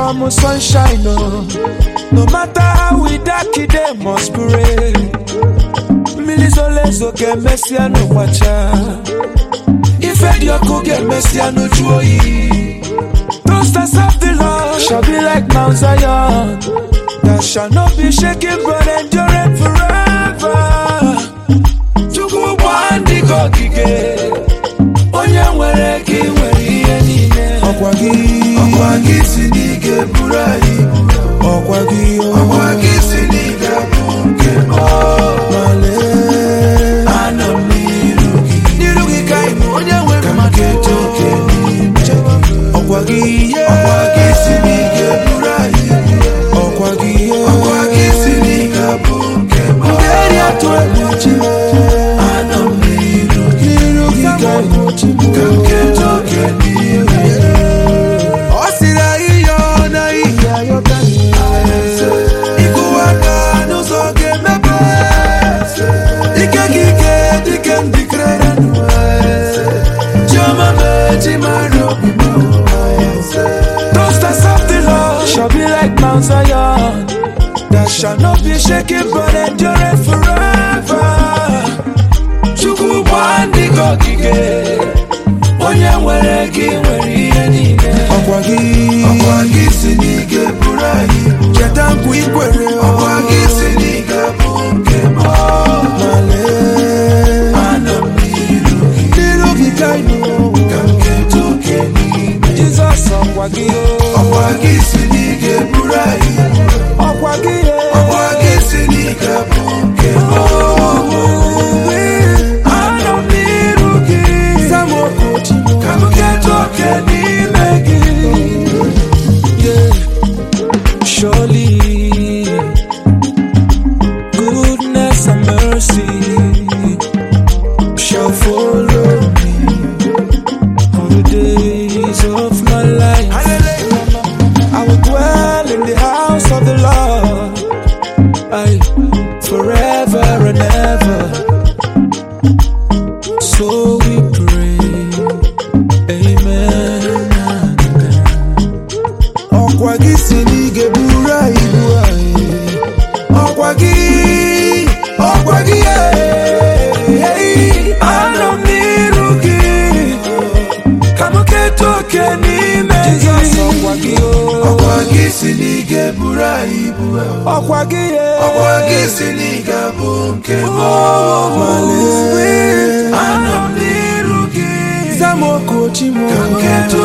from sunshine, no. No matter how we dark it, they must pray. Milizolezo ke messiano wacha. If you could get messiano joy. Those that serve the Lord shall be like Mount Zion, that shall not be shaken but endure forever. Chukwu bandi go gige. Onye nwere ki nwere ihe niile. Ọkwa gị si n'ige buru anyị. Ọkwa gị si n'ige bụ nke m. Male ana m n'iru gị ka ị bụ onye nwere mmadụ. Ka m keta oke n'ime gị. Ọkwa gị si n'ige buru anyị. Ọkwa gị si n'ige bụ nke m. Nderi atụ egwu chi. Ana m n'iru gị ka ị bụ ka m keta oke n'ime gị. Ọ sịrị anyị yọọ na ihe ayọta ịkụwaka n'ụzọ ga-emepe. Ike gị ike dịke ndịkrere n'ụwa. Chioma meji mara obi m. Those that serve the Lord shall be like Mount Zion, that shall not be shaken but endure forever. Chukwu bandi go gige. Onye nwere gị nwere ihe niile. Ọkwa gị si n'ige buru anyị. Cheta nkwa ikwere. Ọkwa gị si n'ige bụ nke m. Male ana m n'iru gị ka ị nụ. Ka m keta oke n'ime Jizọs. Ọkwa gị si n'ige buru anyị. Ọkwa gị si n'ige bụ nke m. Ana m n'iru gị. Ka m keta oke n'ime gị. Surely goodness and mercy shall follow me all the days of my life. I will dwell in the house of the Lord, forever and ever. So we pray, amen. Ọkwa gị si n'ige buru anyị bụ anyị. Ọkwa gị anọ m n'iru gị. Ka m keta oke n'ime gị. Ọkwa gị si n'ige buru anyị bụ anyị. Ọkwa gị si n'ige bụ nke m. Anọ m n'iru gị. Ka m keta